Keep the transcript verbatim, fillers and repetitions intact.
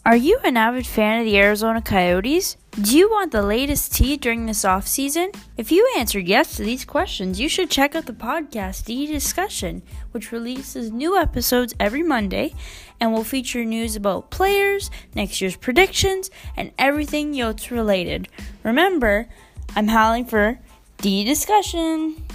Are you an avid fan of the Arizona Coyotes? Do you want the latest tea during this offseason? If you answered yes to these questions, you should check out the podcast D Discussion, which releases new episodes every Monday and will feature news about players, next year's predictions, and everything Yotes related. Remember, I'm howling for D Discussion.